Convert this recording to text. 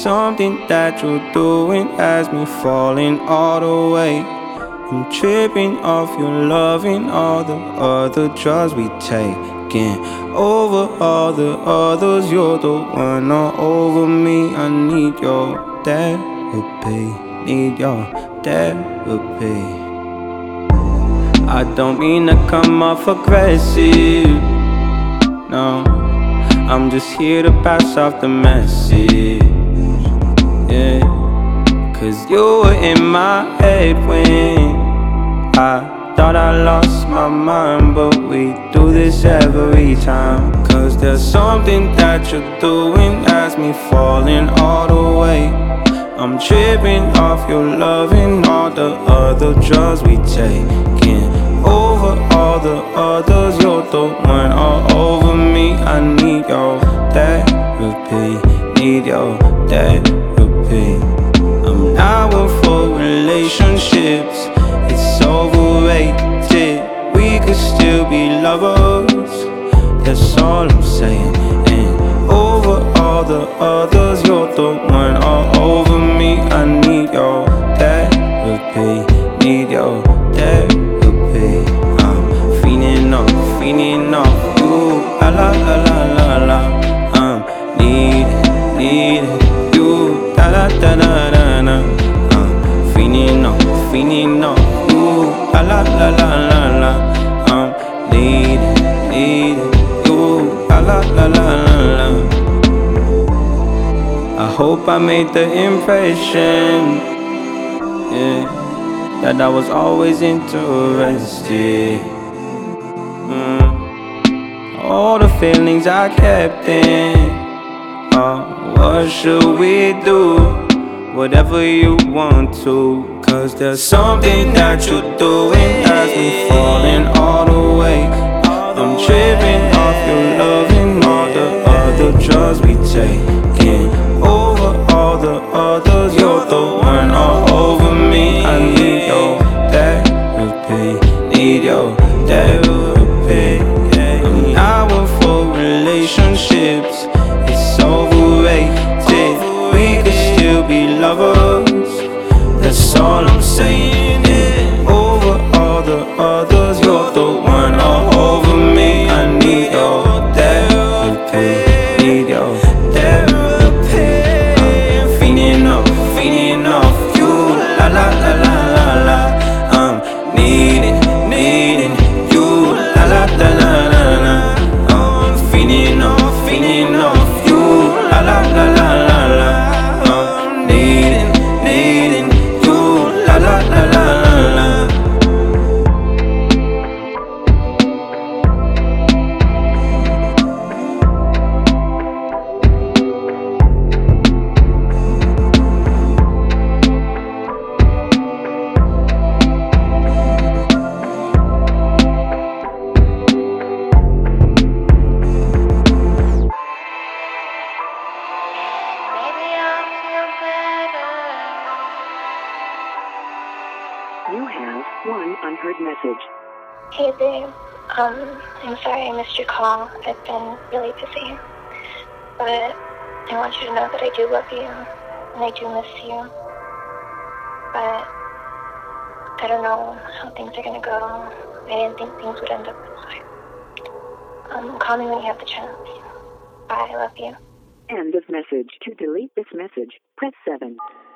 something that you're doing has me falling all the way. I'm tripping off your loving, all the other drugs we taking. Over all the others, you're the one all over me. I need your therapy, need your therapy. I don't mean to come off aggressive, no, I'm just here to pass off the message, yeah. Cause you were in my head when I thought I lost my mind, but we do this every time. Cause there's something that you're doing has me falling all the way. I'm tripping off your loving, all the other drugs we taking. Over all the others, you're the one all over me. I need your therapy, need your therapy. I'm not one for relationships, it's overrated. We could still be lovers, that's all I'm saying. And over all the others, you're the one all over me. I need your therapy, need your therapy. I'm feeding off you, la la la la la la. I'm needing you, da da da da da da. I'm feeding off you, la la la la la la. I'm needing you, la la la la la la. I hope I made the impression, yeah, that I was always interested. All the feelings I kept in, what should we do? Whatever you want to. Cause there's something that you're doing has me falling all the way. I'm tripping off your loving, all the other drugs we taking. Over all the others, you're the one all over me. I need your therapy, need your therapy. I'm not one for relationships, it's overrated. We could still be lovers, that's all I'm saying, yeah. Over all the others, you're the one all over me. I need your therapy, need your therapy. I'm feeding off you, la la la la la la. I'm needing you, la la la la la la. I'm feeding off you, la la la la la la. I'm needing you, la la la la la la. You have one unheard message. Hey babe, I'm sorry I missed your call. I've been really busy. But I want you to know that I do love you, and I do miss you. But I don't know how things are gonna go. I didn't think things would end up this way. Call me when you have the chance. Bye, I love you. End of message. To delete this message, press 7.